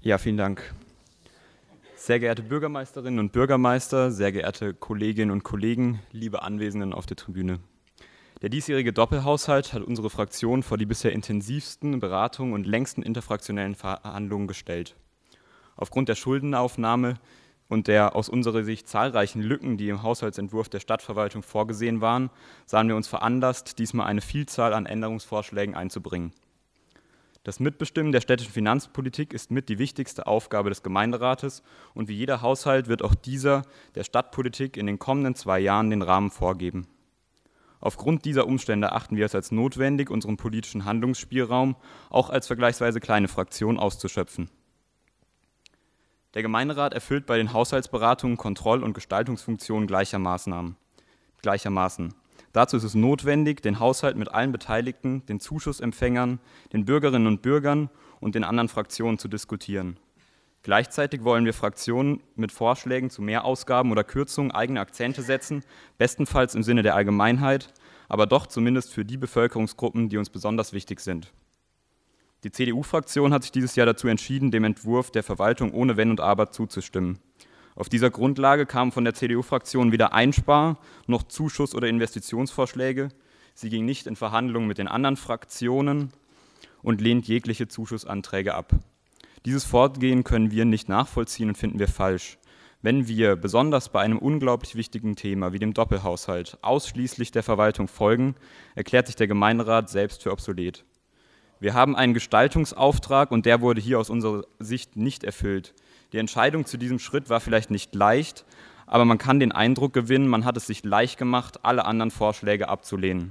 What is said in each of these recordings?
Ja, vielen Dank. Sehr geehrte Bürgermeisterinnen und Bürgermeister, sehr geehrte Kolleginnen und Kollegen, liebe Anwesenden auf der Tribüne. Der diesjährige Doppelhaushalt hat unsere Fraktion vor die bisher intensivsten Beratungen und längsten interfraktionellen Verhandlungen gestellt. Aufgrund der Schuldenaufnahme und der aus unserer Sicht zahlreichen Lücken, die im Haushaltsentwurf der Stadtverwaltung vorgesehen waren, sahen wir uns veranlasst, diesmal eine Vielzahl an Änderungsvorschlägen einzubringen. Das Mitbestimmen der städtischen Finanzpolitik ist mit die wichtigste Aufgabe des Gemeinderates und wie jeder Haushalt wird auch dieser der Stadtpolitik in den kommenden 2 Jahren den Rahmen vorgeben. Aufgrund dieser Umstände erachten wir es als notwendig, unseren politischen Handlungsspielraum auch als vergleichsweise kleine Fraktion auszuschöpfen. Der Gemeinderat erfüllt bei den Haushaltsberatungen Kontroll- und Gestaltungsfunktionen gleichermaßen. Dazu ist es notwendig, den Haushalt mit allen Beteiligten, den Zuschussempfängern, den Bürgerinnen und Bürgern und den anderen Fraktionen zu diskutieren. Gleichzeitig wollen wir Fraktionen mit Vorschlägen zu Mehrausgaben oder Kürzungen eigene Akzente setzen, bestenfalls im Sinne der Allgemeinheit, aber doch zumindest für die Bevölkerungsgruppen, die uns besonders wichtig sind. Die CDU-Fraktion hat sich dieses Jahr dazu entschieden, dem Entwurf der Verwaltung ohne Wenn und Aber zuzustimmen. Auf dieser Grundlage kamen von der CDU-Fraktion weder Einspar- noch Zuschuss- oder Investitionsvorschläge. Sie ging nicht in Verhandlungen mit den anderen Fraktionen und lehnt jegliche Zuschussanträge ab. Dieses Vorgehen können wir nicht nachvollziehen und finden wir falsch. Wenn wir, besonders bei einem unglaublich wichtigen Thema wie dem Doppelhaushalt, ausschließlich der Verwaltung folgen, erklärt sich der Gemeinderat selbst für obsolet. Wir haben einen Gestaltungsauftrag und der wurde hier aus unserer Sicht nicht erfüllt. Die Entscheidung zu diesem Schritt war vielleicht nicht leicht, aber man kann den Eindruck gewinnen, man hat es sich leicht gemacht, alle anderen Vorschläge abzulehnen.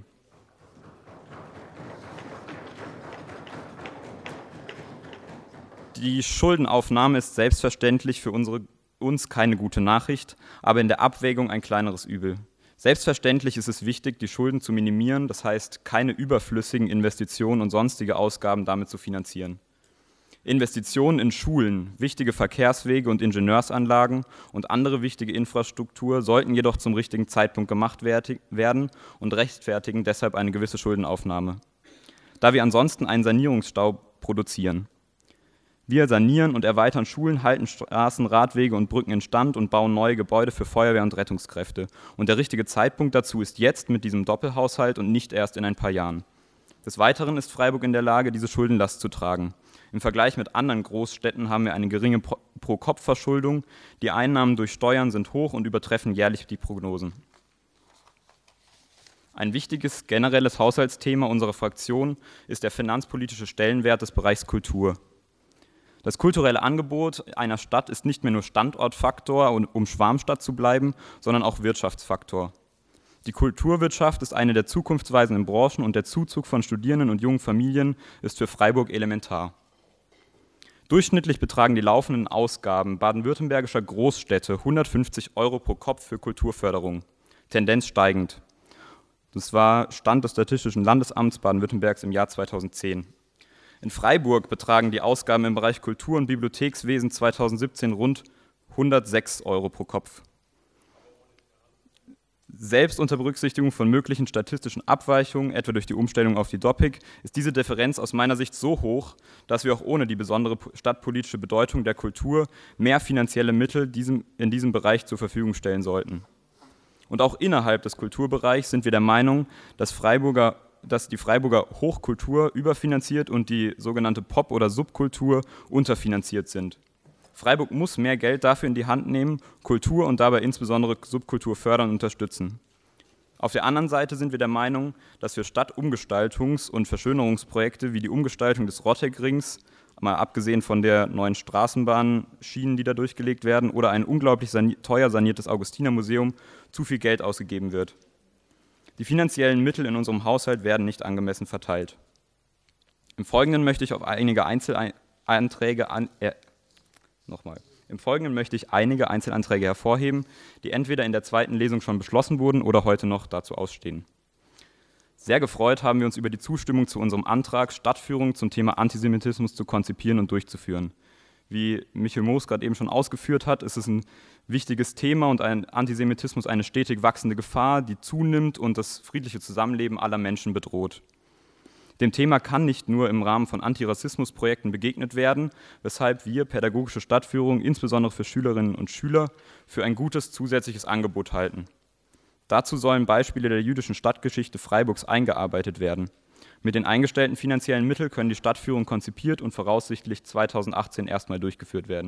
Die Schuldenaufnahme ist selbstverständlich für uns keine gute Nachricht, aber in der Abwägung ein kleineres Übel. Selbstverständlich ist es wichtig, die Schulden zu minimieren, das heißt, keine überflüssigen Investitionen und sonstige Ausgaben damit zu finanzieren. Investitionen in Schulen, wichtige Verkehrswege und Ingenieursanlagen und andere wichtige Infrastruktur sollten jedoch zum richtigen Zeitpunkt gemacht werden und rechtfertigen deshalb eine gewisse Schuldenaufnahme, da wir ansonsten einen Sanierungsstau produzieren. Wir sanieren und erweitern Schulen, halten Straßen, Radwege und Brücken instand und bauen neue Gebäude für Feuerwehr und Rettungskräfte. Und der richtige Zeitpunkt dazu ist jetzt mit diesem Doppelhaushalt und nicht erst in ein paar Jahren. Des Weiteren ist Freiburg in der Lage, diese Schuldenlast zu tragen. Im Vergleich mit anderen Großstädten haben wir eine geringe Pro-Kopf-Verschuldung. Die Einnahmen durch Steuern sind hoch und übertreffen jährlich die Prognosen. Ein wichtiges generelles Haushaltsthema unserer Fraktion ist der finanzpolitische Stellenwert des Bereichs Kultur. Das kulturelle Angebot einer Stadt ist nicht mehr nur Standortfaktor, um Schwarmstadt zu bleiben, sondern auch Wirtschaftsfaktor. Die Kulturwirtschaft ist eine der zukunftsweisenden Branchen und der Zuzug von Studierenden und jungen Familien ist für Freiburg elementar. Durchschnittlich betragen die laufenden Ausgaben baden-württembergischer Großstädte 150 € pro Kopf für Kulturförderung, Tendenz steigend. Das war Stand des Statistischen Landesamts Baden-Württembergs im Jahr 2010. In Freiburg betragen die Ausgaben im Bereich Kultur- und Bibliothekswesen 2017 rund 106 € pro Kopf. Selbst unter Berücksichtigung von möglichen statistischen Abweichungen, etwa durch die Umstellung auf die DOPIC, ist diese Differenz aus meiner Sicht so hoch, dass wir auch ohne die besondere stadtpolitische Bedeutung der Kultur mehr finanzielle Mittel in diesem Bereich zur Verfügung stellen sollten. Und auch innerhalb des Kulturbereichs sind wir der Meinung, dass die Freiburger Hochkultur überfinanziert und die sogenannte Pop- oder Subkultur unterfinanziert sind. Freiburg muss mehr Geld dafür in die Hand nehmen, Kultur und dabei insbesondere Subkultur fördern und unterstützen. Auf der anderen Seite sind wir der Meinung, dass für Stadtumgestaltungs- und Verschönerungsprojekte wie die Umgestaltung des Rotteck-Rings, mal abgesehen von der neuen Straßenbahnschienen, die da durchgelegt werden, oder ein unglaublich teuer saniertes Augustinermuseum zu viel Geld ausgegeben wird. Die finanziellen Mittel in unserem Haushalt werden nicht angemessen verteilt. Im Folgenden möchte ich einige Einzelanträge hervorheben, die entweder in der zweiten Lesung schon beschlossen wurden oder heute noch dazu ausstehen. Sehr gefreut haben wir uns über die Zustimmung zu unserem Antrag, Stadtführungen zum Thema Antisemitismus zu konzipieren und durchzuführen. Wie Michael Moos gerade eben schon ausgeführt hat, ist es ein wichtiges Thema und ein Antisemitismus eine stetig wachsende Gefahr, die zunimmt und das friedliche Zusammenleben aller Menschen bedroht. Dem Thema kann nicht nur im Rahmen von Antirassismusprojekten begegnet werden, weshalb wir pädagogische Stadtführung insbesondere für Schülerinnen und Schüler für ein gutes zusätzliches Angebot halten. Dazu sollen Beispiele der jüdischen Stadtgeschichte Freiburgs eingearbeitet werden. Mit den eingestellten finanziellen Mitteln können die Stadtführungen konzipiert und voraussichtlich 2018 erstmal durchgeführt werden.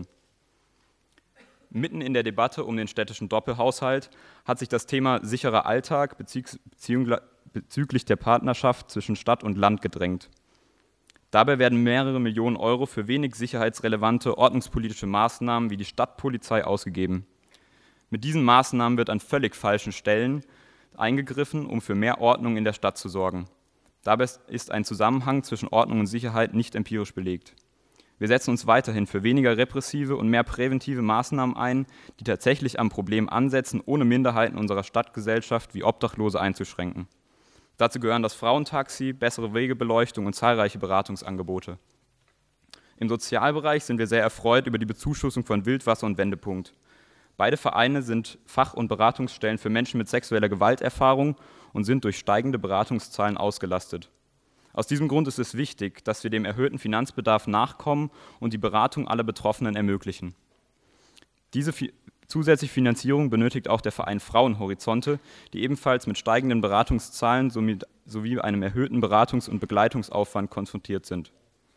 Mitten in der Debatte um den städtischen Doppelhaushalt hat sich das Thema sicherer Alltag bezüglich der Partnerschaft zwischen Stadt und Land gedrängt. Dabei werden mehrere Millionen Euro für wenig sicherheitsrelevante ordnungspolitische Maßnahmen wie die Stadtpolizei ausgegeben. Mit diesen Maßnahmen wird an völlig falschen Stellen eingegriffen, um für mehr Ordnung in der Stadt zu sorgen. Dabei ist ein Zusammenhang zwischen Ordnung und Sicherheit nicht empirisch belegt. Wir setzen uns weiterhin für weniger repressive und mehr präventive Maßnahmen ein, die tatsächlich am Problem ansetzen, ohne Minderheiten unserer Stadtgesellschaft wie Obdachlose einzuschränken. Dazu gehören das Frauentaxi, bessere Wegebeleuchtung und zahlreiche Beratungsangebote. Im Sozialbereich sind wir sehr erfreut über die Bezuschussung von Wildwasser und Wendepunkt. Beide Vereine sind Fach- und Beratungsstellen für Menschen mit sexueller Gewalterfahrung und sind durch steigende Beratungszahlen ausgelastet. Aus diesem Grund ist es wichtig, dass wir dem erhöhten Finanzbedarf nachkommen und die Beratung aller Betroffenen ermöglichen. Diese zusätzliche Finanzierung benötigt auch der Verein Frauenhorizonte, die ebenfalls mit steigenden Beratungszahlen sowie einem erhöhten Beratungs- und Begleitungsaufwand konfrontiert sind.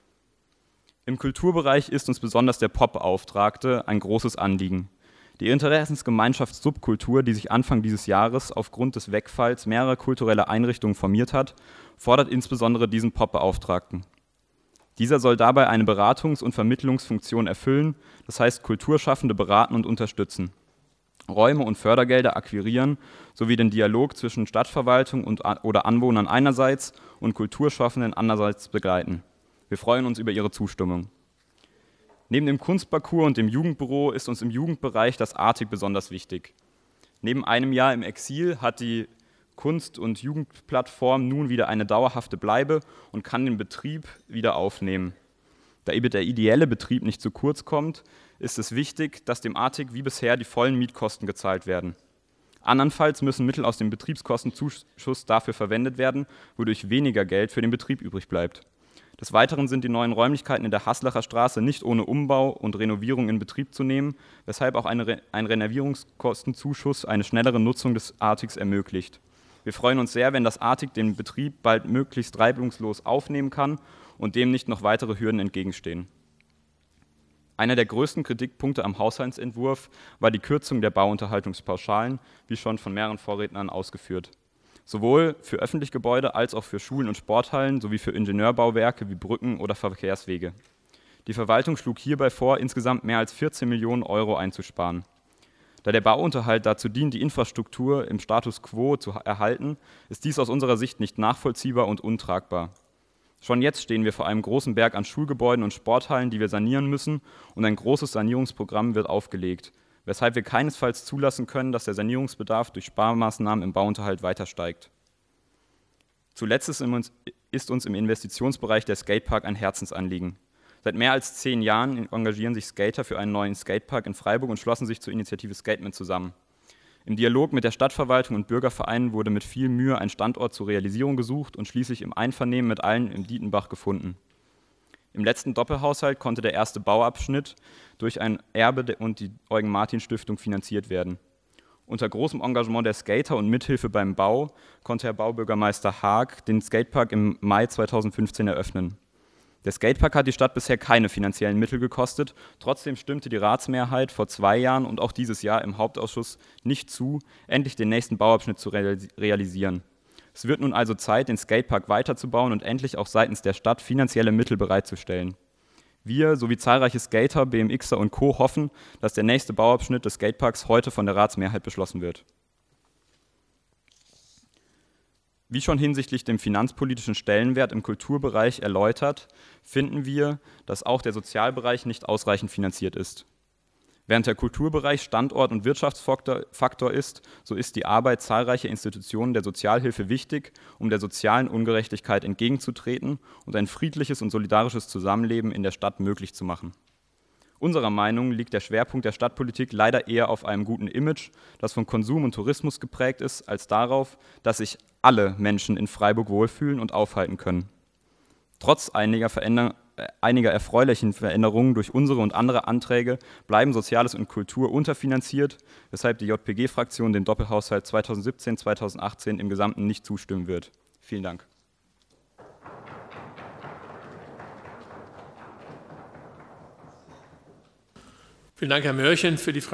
Im Kulturbereich ist uns besonders der Pop-Beauftragte ein großes Anliegen. Die Interessensgemeinschaft Subkultur, die sich Anfang dieses Jahres aufgrund des Wegfalls mehrerer kultureller Einrichtungen formiert hat, fordert insbesondere diesen Pop-Beauftragten. Dieser soll dabei eine Beratungs- und Vermittlungsfunktion erfüllen, das heißt Kulturschaffende beraten und unterstützen, Räume und Fördergelder akquirieren sowie den Dialog zwischen Stadtverwaltung oder Anwohnern einerseits und Kulturschaffenden andererseits begleiten. Wir freuen uns über Ihre Zustimmung. Neben dem Kunstparcours und dem Jugendbüro ist uns im Jugendbereich das Artig besonders wichtig. Neben einem Jahr im Exil hat die Kunst- und Jugendplattform nun wieder eine dauerhafte Bleibe und kann den Betrieb wieder aufnehmen. Da eben der ideelle Betrieb nicht zu kurz kommt, ist es wichtig, dass dem Artig wie bisher die vollen Mietkosten gezahlt werden. Andernfalls müssen Mittel aus dem Betriebskostenzuschuss dafür verwendet werden, wodurch weniger Geld für den Betrieb übrig bleibt. Des Weiteren sind die neuen Räumlichkeiten in der Haslacher Straße nicht ohne Umbau und Renovierung in Betrieb zu nehmen, weshalb auch ein Renovierungskostenzuschuss eine schnellere Nutzung des Artigs ermöglicht. Wir freuen uns sehr, wenn das Artig den Betrieb bald möglichst reibungslos aufnehmen kann und dem nicht noch weitere Hürden entgegenstehen. Einer der größten Kritikpunkte am Haushaltsentwurf war die Kürzung der Bauunterhaltungspauschalen, wie schon von mehreren Vorrednern ausgeführt. Sowohl für öffentliche Gebäude als auch für Schulen und Sporthallen sowie für Ingenieurbauwerke wie Brücken oder Verkehrswege. Die Verwaltung schlug hierbei vor, insgesamt mehr als 14 Millionen Euro einzusparen. Da der Bauunterhalt dazu dient, die Infrastruktur im Status quo zu erhalten, ist dies aus unserer Sicht nicht nachvollziehbar und untragbar. Schon jetzt stehen wir vor einem großen Berg an Schulgebäuden und Sporthallen, die wir sanieren müssen, und ein großes Sanierungsprogramm wird aufgelegt, weshalb wir keinesfalls zulassen können, dass der Sanierungsbedarf durch Sparmaßnahmen im Bauunterhalt weiter steigt. Zuletzt ist uns im Investitionsbereich der Skatepark ein Herzensanliegen. Seit mehr als 10 Jahren engagieren sich Skater für einen neuen Skatepark in Freiburg und schlossen sich zur Initiative Skatement zusammen. Im Dialog mit der Stadtverwaltung und Bürgervereinen wurde mit viel Mühe ein Standort zur Realisierung gesucht und schließlich im Einvernehmen mit allen im Dietenbach gefunden. Im letzten Doppelhaushalt konnte der erste Bauabschnitt durch ein Erbe und die Eugen-Martin-Stiftung finanziert werden. Unter großem Engagement der Skater und Mithilfe beim Bau konnte Herr Baubürgermeister Haag den Skatepark im Mai 2015 eröffnen. Der Skatepark hat die Stadt bisher keine finanziellen Mittel gekostet, trotzdem stimmte die Ratsmehrheit vor 2 Jahren und auch dieses Jahr im Hauptausschuss nicht zu, endlich den nächsten Bauabschnitt zu realisieren. Es wird nun also Zeit, den Skatepark weiterzubauen und endlich auch seitens der Stadt finanzielle Mittel bereitzustellen. Wir sowie zahlreiche Skater, BMXer und Co. hoffen, dass der nächste Bauabschnitt des Skateparks heute von der Ratsmehrheit beschlossen wird. Wie schon hinsichtlich dem finanzpolitischen Stellenwert im Kulturbereich erläutert, finden wir, dass auch der Sozialbereich nicht ausreichend finanziert ist. Während der Kulturbereich Standort- und Wirtschaftsfaktor ist, so ist die Arbeit zahlreicher Institutionen der Sozialhilfe wichtig, um der sozialen Ungerechtigkeit entgegenzutreten und ein friedliches und solidarisches Zusammenleben in der Stadt möglich zu machen. Unserer Meinung nach liegt der Schwerpunkt der Stadtpolitik leider eher auf einem guten Image, das von Konsum und Tourismus geprägt ist, als darauf, dass sich alle Menschen in Freiburg wohlfühlen und aufhalten können. Trotz einiger erfreulichen Veränderungen durch unsere und andere Anträge bleiben Soziales und Kultur unterfinanziert, weshalb die JPG-Fraktion dem Doppelhaushalt 2017-2018 im Gesamten nicht zustimmen wird. Vielen Dank. Vielen Dank, Herr Mörchen. Für die